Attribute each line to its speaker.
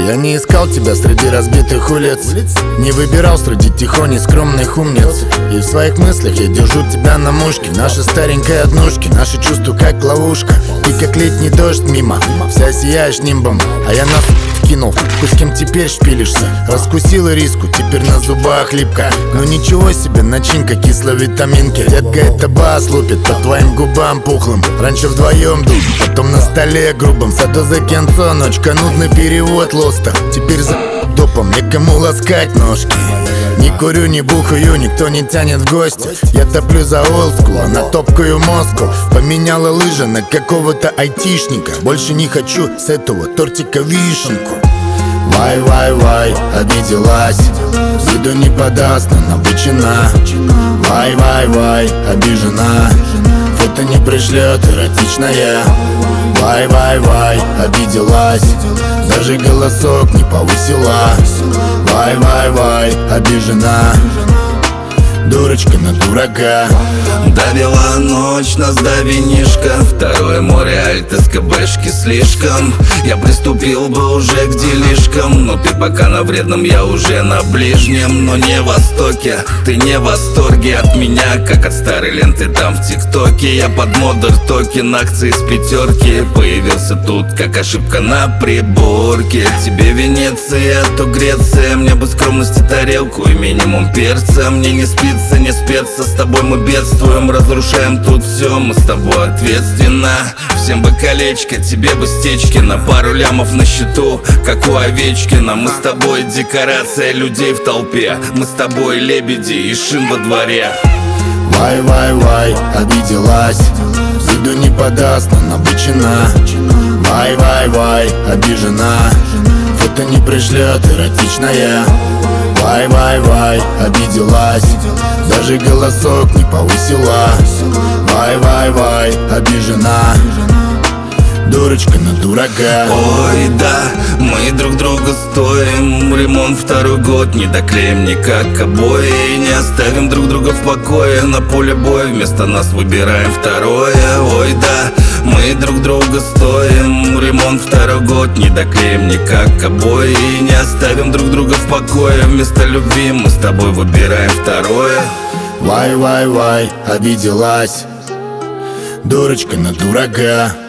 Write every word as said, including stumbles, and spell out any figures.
Speaker 1: Я не искал тебя среди разбитых улиц, не выбирал среди тихоней скромных умниц. И в своих мыслях я держу тебя на мушке. Наши старенькой однушки, наши чувства как ловушка. Ты как летний дождь мимо, вся сияешь нимбом, а я нас вкинул. Ты с кем теперь шпилишься? Раскусила риску, теперь на зубах липка. Ну ничего себе, начинка кислой витаминки. Детка, это бас лупит по твоим губам пухлым. Раньше вдвоем дуть, потом на столе грубом. Саду за кенцо, ночка, нудный перевод лоста. Теперь за допом некому ласкать ножки. Не курю, не бухаю, никто не тянет в гости. Я топлю за олдскул, она топкаю мозгу. Поменяла лыжи на какого-то айтишника. Больше не хочу с этого тортика вишенку. Вай, вай, вай, обиделась, виду не подаст, но набычена. Вай, вай, вай, обижена, фото не пришлет, эротичная. Вай, вай, вай, обиделась, даже голосок не повысила. Вай, вай, вай, обижена, дурочка на дурака.
Speaker 2: Давила ночь, нас до винишка. Второе море, альт, СКБшки слишком. Я приступил бы уже к делишкам, но ты пока на вредном, я уже на ближнем. Но не в востоке, ты не в восторге от меня, как от старой ленты там в ТикТоке. Я под модер токен, акции с пятерки. Появился тут, как ошибка на приборке. Тебе Венеция, то Греция. Мне бы скромности тарелку и минимум перца. Мне не спится, не спеться, с тобой мы бедствуем. Разрушаем тут все, мы с тобой ответственно. Всем бы колечко, тебе бы стечки. На пару лямов на счету, как у Овечкина. Мы с тобой декорация людей в толпе. Мы с тобой лебеди и шин во дворе.
Speaker 1: Вай, вай, вай, обиделась, виду не подаст, но набычена. Вай, вай, вай, обижена, фото не пришлет, эротичная. Вай, вай, вай, обиделась, даже голосок не повысила. Вай, вай, вай, обижена, дурочка на дурака.
Speaker 2: Ой, да, мы друг друга стоим. Ремонт второй год, не доклеим никак обои. Не оставим друг друга в покое. На поле боя вместо нас выбираем второе. Ой, да, мы друг друга стоим. Ремонт второй год, не доклеим никак обои. Не оставим друг друга в покое. Вместо любви мы с тобой выбираем второе.
Speaker 1: Вай, вай, вай, обиделась, дурочка на дурака.